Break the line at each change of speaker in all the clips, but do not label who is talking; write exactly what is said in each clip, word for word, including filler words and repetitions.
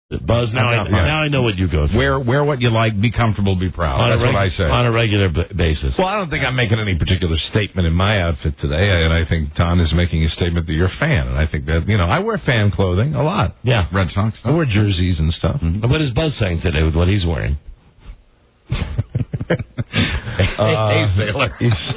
Buzz, now I, now I know what you go through.
Wear, wear what you like, be comfortable, be proud.
On
That's
reg-
what I say.
On a regular b- basis.
Well, I don't think I'm making any particular statement in my outfit today, and I think Don is making a statement that you're a fan, and I think that, you know, I wear fan clothing a lot.
Yeah.
Red Sox. I wear jerseys and stuff.
Mm-hmm. What is Buzz saying today with what he's wearing?
Uh, hey, sailor.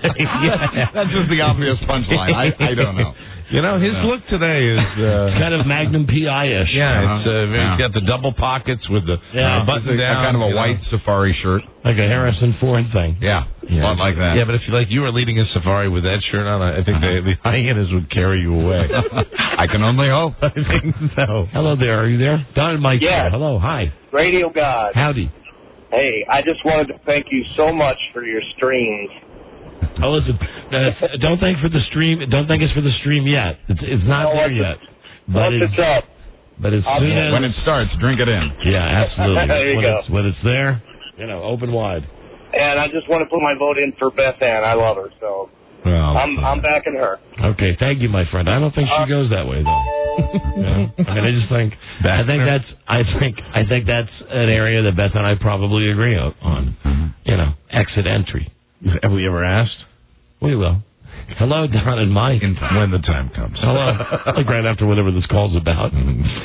yeah. That's just the obvious punchline. I, I don't know.
You know, his no. look today is
uh, kind of Magnum P I-ish.
Yeah,
uh-huh.
it's, uh,
yeah.
he's got the double pockets with the
yeah.
uh, button
a,
down.
Kind of a white know. safari shirt.
Like a Harrison Ford thing.
Yeah, yeah. Not like that.
Yeah, but if you like you were leading a safari with that shirt on, I think uh-huh. the, the hyenas would carry you away.
I can only hope.
I think so.
Hello there. Are you there? Don and Mike.
Yeah.
Here. Hello. Hi.
Radio God.
Howdy.
Hey, I just wanted to thank you so much for your streams.
Oh, listen, uh, don't thank for the stream. Don't thank us for the stream yet. It's, it's not
no,
there yet.
But
it's,
it's up.
But as soon as
when it starts, drink it in.
Yeah, absolutely.
there you
when
go.
It's, when it's there, you know, open wide.
And I just want to put my vote in for Beth Ann. I love her, so
well,
I'm
uh,
I'm backing her.
Okay, thank you, my friend. I don't think she goes that way though. yeah. I mean, I just think I think that's I think I think that's an area that Beth and I probably agree on.
Mm-hmm.
You know, exit entry.
Have we ever asked?
We will. Hello, Don and Mike.
In time. When the time comes.
Hello. Like right after whatever this call's about.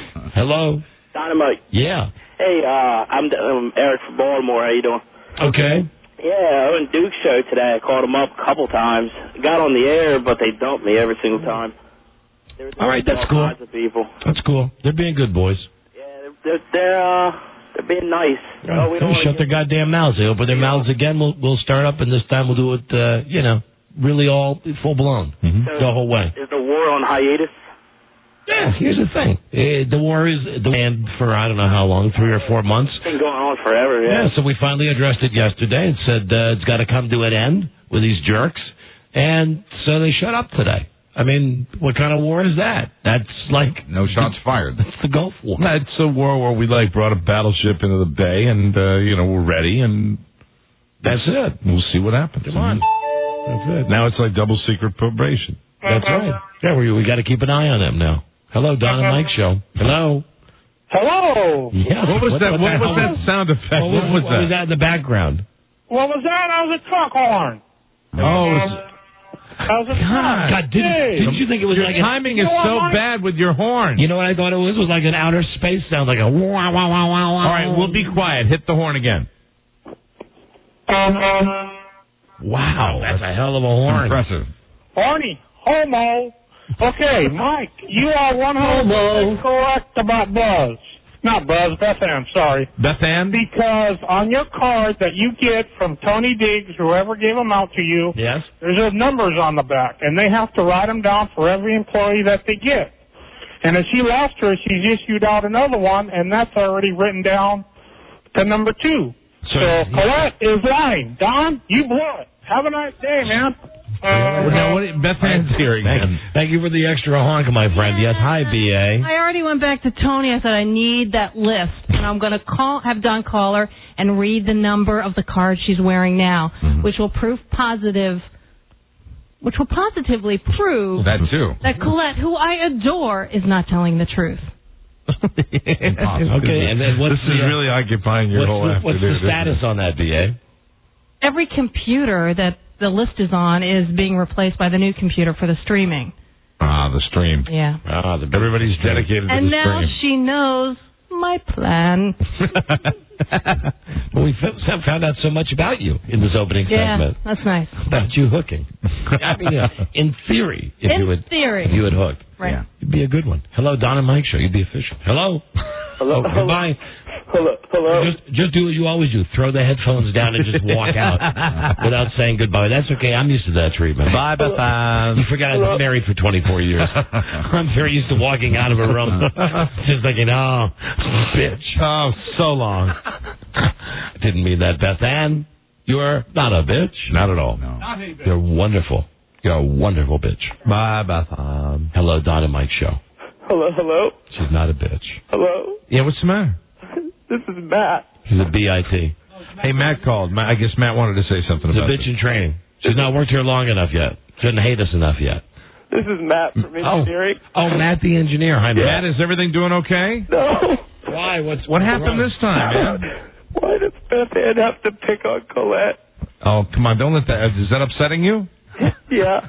Hello.
Don and Mike.
Yeah.
Hey, uh, I'm, I'm Eric from Baltimore. How you doing?
Okay.
Yeah, on Duke's show today. I called them up a couple times. Got on the air, but they dumped me every single time.
All right, that's
all
cool.
Kinds of people.
That's cool. They're being good boys.
Yeah, they're they're they're, uh, they're being nice.
Yeah.
Oh, we don't
shut their goddamn mouths. They open their mouths again. We'll we'll start up, and this time we'll do it. Uh, you know, really all full blown
mm-hmm.
so
the whole way.
Is the war on hiatus?
Yeah. Here's the thing. Uh, the war is the end for I don't know how long, three or four months.
It's been going on forever. Yeah.
Yeah. So we finally addressed it yesterday and said uh, it's got to come to an end with these jerks, and so they shut up today. I mean, what kind of war is that? That's like...
No shots fired.
That's the Gulf War.
It's a war where we, like, brought a battleship into the bay and, uh, you know, we're ready, and that's it. We'll see what happens.
Come on.
That's it. Now it's like double secret probation.
That's right. Yeah, we, we got to keep an eye on them now. Hello, Don and Mike Show. Hello.
Hello.
Yeah.
What was
what,
that? What, what was that sound effect?
What,
What,
what,
was,
what
that?
was that in the background?
What was that? I was a truck horn.
Oh,
Um, I was a
God.
truck.
God, didn't,
Hey.
didn't you think it was
your
like...
timing
You
is
know
so
what, Mike?
bad with your horn.
A, you know what I thought it was? It was like an outer space sound, like a... Wah, wah, wah, wah, wah.
All right, we'll be quiet. Hit the horn again.
Wow, that's a hell of a horn.
Impressive.
Horny. Homo. Okay, Mike, you are one hundred percent correct about Buzz. Not Buzz, Beth Ann, sorry.
Beth Ann?
Because on your card that you get from Tony Diggs, whoever gave them out to you,
Yes?
there's a numbers on the back, and they have to write them down for every employee that they get. And as she last her, she's issued out another one, and that's already written down to number two. So,
So-
Colette is lying. Don, you blew it. Have a nice day, man.
Well, now, what, Beth Ann's here
Thank,
again.
thank you for the extra honk, my friend. Yes, hi, B A.
I already went back to Tony. I said I need that list, and I'm going to call, have Don call her and read the number of the card she's wearing now,
Mm-hmm.
which will prove positive, which will positively prove
That too.
that Colette, who I adore, is not telling the truth.
Okay, and then what's
this is
the, uh,
really occupying your
what's
whole
the,
afternoon.
what's the
isn't
status
it?
on that, B A?
Every computer that the list is on is being replaced by the new computer for the streaming.
Ah, the stream.
Yeah.
Ah, the
Everybody's dedicated
And
to the
now
stream.
she knows my plan.
Well, we f- found out so much about you in this opening
Yeah,
segment.
that's nice.
About you hooking. I mean, uh, in theory, if
In
you would,
theory.
if you would hook,
Right.
Yeah.
you'd be a good one. Hello, Don and Mike Show. You'd be official. Hello.
Hello.
Oh, goodbye.
Hello. Hello.
Just, just do what you always do. Throw the headphones down and just walk out without saying goodbye. That's okay. I'm used to that treatment.
Bye, Beth Ann.
You forgot I was married for twenty-four years. I'm very used to walking out of a room just thinking, oh, bitch.
Oh, so long.
I didn't mean that, Beth Ann. You're not a bitch.
Not at all.
No.
You're wonderful. You're a wonderful bitch.
Bye, Beth Ann.
Hello, Don and Mike Show.
Hello. Hello.
She's not a bitch.
Hello.
Yeah, what's the matter?
This is Matt.
She's a B I T.
Hey, Matt called. Ma- I guess Matt wanted to say something
She's a
about
bitch in training. She's not worked here long enough yet. Shouldn't hate us enough yet.
This is Matt from
Oh,
engineering.
oh, Matt the engineer. Hi,
it.
Matt.
Matt, is everything doing okay?
No.
Why? What's
What happened this time, man?
Why does Beth Ann have to pick on Colette?
Oh, come on, don't let that. Is that upsetting you?
Yeah.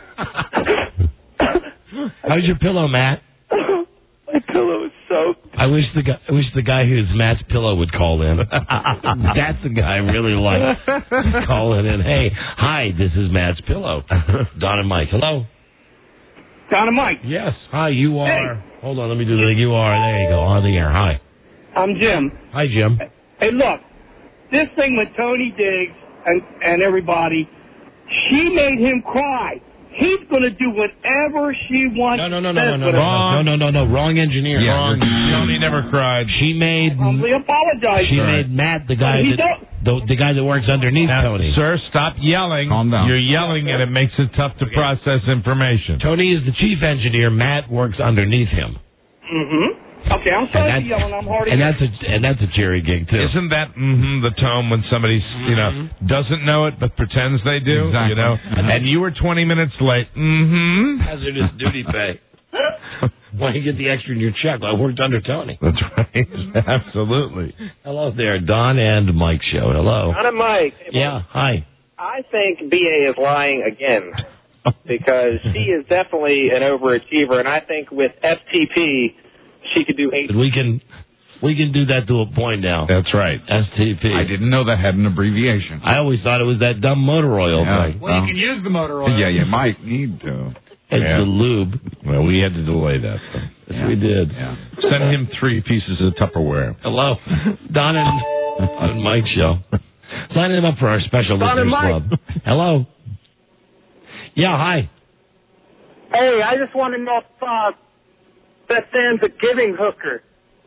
How's your pillow, Matt?
My pillow is soaked.
I wish the guy, I wish the guy who's Matt's pillow would call in. That's the guy I really like. Calling in. Hey, hi, this is Matt's pillow. Don and Mike. Hello.
Don and Mike.
Yes. Hi, you are. Hey. Hold on, let me do the thing. You are. There you go. On the air. Hi.
I'm Jim.
Hi, Jim.
Hey, look, this thing with Tony Diggs and, and everybody, she made him cry. He's going to do whatever she wants.
No, no, no, no, no, no, wrong. No, no, no, no, wrong engineer.
Yeah,
wrong.
Tony never cried.
She made.
Humbly apologize.
She
sir.
made Matt the guy
He
that the, the guy that works underneath
Now,
Tony.
Sir, stop yelling.
Calm down.
You're yelling and it makes it tough to process information.
Tony is the chief engineer. Matt works underneath him.
Mm-hmm. Okay, I'm sorry for yelling. I'm hard.
And that's a and that's a Jerry gig too.
Isn't that mm-hmm, the tone when somebody you know doesn't know it but pretends they do?
Exactly.
You know, and you were twenty minutes late. Mm-hmm.
Hazardous duty pay. Why you get the extra in your check? I worked under Tony.
That's right. Absolutely.
Hello there, Don and Mike show. Hello.
Don and Mike.
Yeah. Hi.
I think B A is lying again because she is definitely an overachiever, and I think with F T P she could do eight.
We can we can do that to a point now.
That's right.
S T P.
I didn't know that had an abbreviation.
I always thought it was that dumb motor oil
Yeah.
thing.
Well, you can use the motor oil.
Yeah, you might need to.
It's
Yeah.
the lube.
Well, we had to delay that.
Yes,
Yeah.
we did.
Yeah.
Send him three pieces of Tupperware.
Hello. Don and, and Mike show. Sign him up for our special
Don and
listeners
Mike.
club. Hello. Yeah, hi.
Hey, I just want to know if uh, Beth Ann's a giving hooker.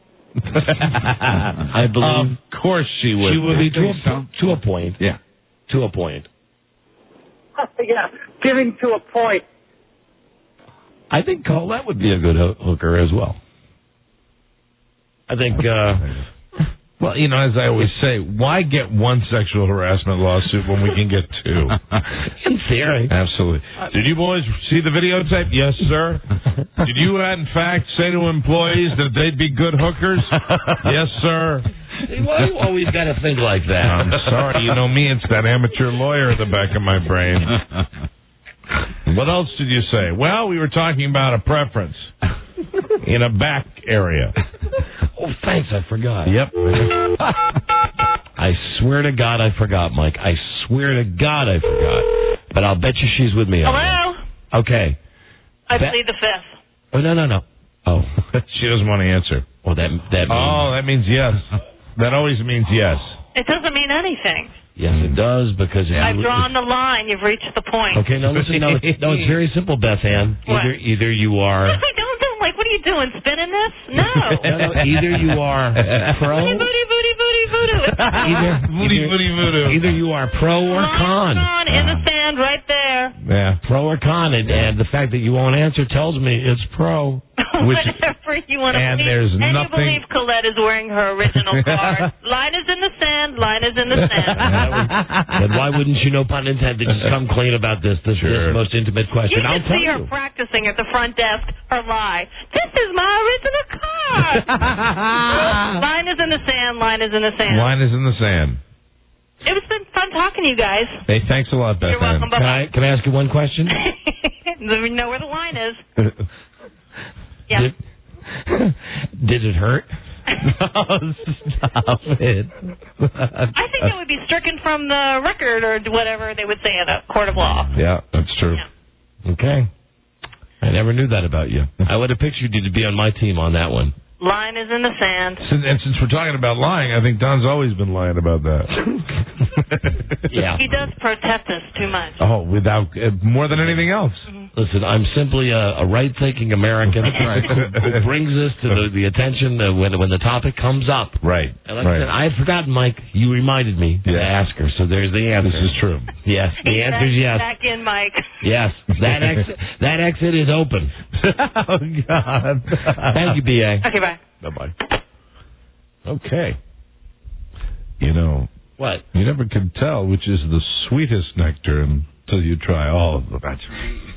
I believe
Of course she would.
she would be to
think
a,
so.
to a point.
Yeah.
To a point.
Yeah, giving to a point.
I think Colette would be a good ho- hooker as well. I think, uh,
Well, you know, as I always say, why get one sexual harassment lawsuit when we can get two?
in theory.
Absolutely. Did you boys see the videotape? Yes, sir. Did you, in fact, say to employees that they'd be good hookers? Yes, sir.
Why you always got to think like that?
I'm sorry. You know me. It's that amateur lawyer in the back of my brain. What else did you say? Well, we were talking about a preference in a back area.
Oh, thanks. I forgot.
Yep.
I swear to God I forgot, Mike. I swear to God I forgot. But I'll bet you she's with me. on
Hello?
that. Okay.
I
Be-
plead the fifth.
Oh, no, no, no. Oh.
She doesn't want to answer.
Well, that, that means...
Oh, that means yes. That always means yes.
It doesn't mean anything.
Yes, it does, because... If
I've
you,
drawn the line. You've reached the point.
Okay, no, listen, no, it's, no, it's very simple, Beth Ann.
What?
Either, either you are...
No, I don't, don't. Like, what are you doing, spinning this? No.
No, no, either you are pro...
Booty, booty, booty, booty, voodoo.
Either,
Voodoo,
either,
voodoo, voodoo.
either you are pro or con.
Line in the sand right there.
Yeah.
Pro or con, and, and the fact that you won't answer tells me it's pro.
Which-
Whatever you want to
and
believe.
there's
and
nothing-
you believe Colette is wearing her original card. Line is in the sand. Line is in the sand.
Then why wouldn't you, no pun intended, just come clean about this, this,
Sure.
this most intimate question?
You
I'll
can
tell
see her
you.
practicing at the front desk her lie. This is my original card. Line is in the sand. Line is in the sand.
Line is in the sand.
It was been fun talking to you guys.
Hey, thanks a lot, Beth
You're welcome.
Ann.
Can I, can I ask you one question?
We know where the line is. Yeah.
Did, did it hurt?
Oh, stop it.
I think that would be stricken from the record or whatever they would say in a court of law.
Yeah, that's true.
Yeah.
Okay. I never knew that about you. I would have pictured you to be on my team on that one.
Line is in the sand.
Since, and since we're talking about lying, I think Don's always been lying about that.
Yeah.
He does protest us too much.
Oh, without uh, more than anything else.
Listen, I'm simply a, a right-thinking American who brings this to the, the attention uh, when when the topic comes up.
Right.
And like
right.
I said, I had forgotten, Mike. You reminded me to
Yeah.
ask her, so there's the answer.
This is true.
Yes, the
Hey,
answer is yes.
back, back in, Mike.
Yes, that exit, that exit is open.
Oh, God.
Thank you, B A.
Okay, bye.
Bye-bye. Okay. You know,
What?
you never can tell which is the sweetest nectar until you try all of them. That's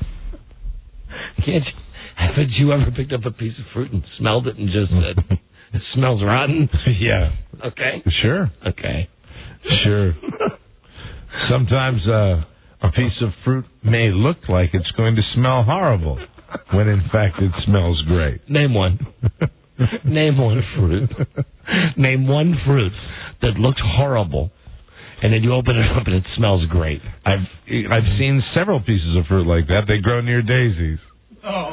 Can't you, haven't you ever picked up a piece of fruit and smelled it and just said, It smells rotten?
Yeah.
Okay.
Sure.
Okay.
Sure. Sometimes uh, a piece of fruit may look like it's going to smell horrible, when in fact it smells great.
Name one. Name one fruit. Name one fruit that looks horrible, and then you open it up and it smells great.
I've I've seen several pieces of fruit like that. They grow near daisies.
Oh.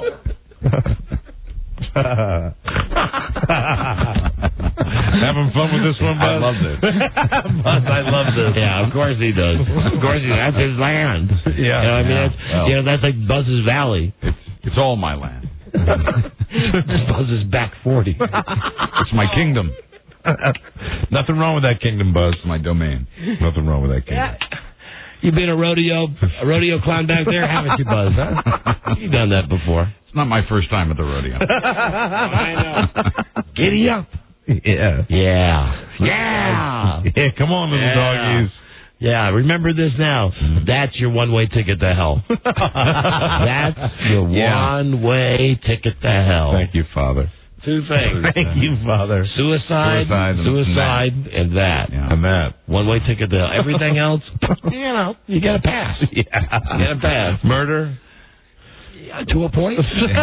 Having fun with this one, Buzz?
I loved it.
Buzz, I love this. Yeah, of course he does. Of course he does. That's his land.
Yeah.
You know, I mean,
Yeah,
that's,
well.
you know, that's like Buzz's Valley.
It's, it's all my land.
Buzz's back forty.
It's my kingdom.
Nothing wrong with that kingdom, Buzz.
It's my domain.
Nothing wrong with that kingdom.
You've been a rodeo, a rodeo clown back there, haven't you, Buzz? Huh? You've done that before.
It's not my first time at the rodeo.
I know. Giddy up.
Yeah.
Yeah. Yeah.
Yeah, come on, little
Yeah.
doggies.
Yeah, remember this now. That's your one-way ticket to hell. That's your
Yeah.
one-way ticket to hell.
Thank you, Father.
Two things.
Thank you, Father.
Suicide,
Suicide and
suicide, and that.
Yeah.
And that.
One-way ticket to hell. Everything else, you know, you got to pass.
Yeah.
You got to pass.
Murder.
Yeah, to a point.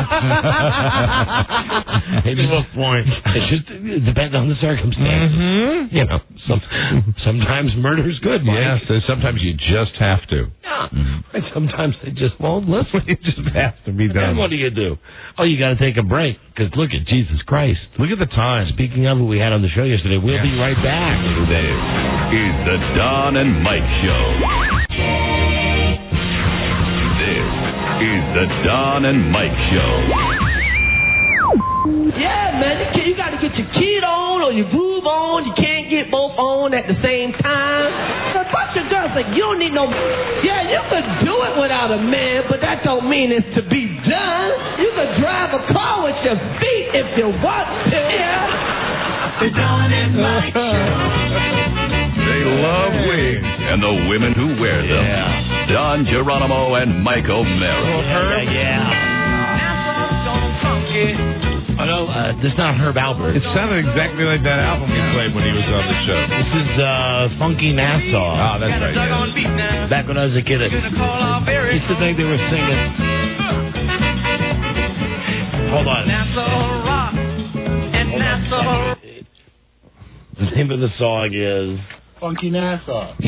Maybe
To a point.
It just it depends on the circumstances.
Mm-hmm.
You know, some, sometimes murder's good, Mike.
Yes, so sometimes you just have to.
Yeah. And sometimes they just won't listen.
It just has to be
Then
done.
what do you do? Oh, you got to take a break because look at Jesus Christ.
Look at the time.
Speaking of who we had on the show yesterday, we'll
Yeah.
be right back.
This is the Don and Mike Show. This is the Don and Mike Show.
Yeah, man, you, you got to get your kid on or your boob on. You can't get both on at the same time. A bunch of girls like, you don't need no... Yeah, you could do it without a man, but that don't mean it's to be done. You could drive a car with your feet if you want to. Yeah. The Don and Mike Show.
They love wigs and the women who wear them.
Yeah.
Don Geronimo and Mike O'Mara.
Yeah, yeah. Oh, no, uh, that's not Herb Albert.
It sounded exactly like that album he played when he was on the show.
This is uh, Funky Nassau.
Oh, that's right. Yeah.
Back when I was a kid, I used to think they were singing. Hold on. The name of the song is
Funky Nassau.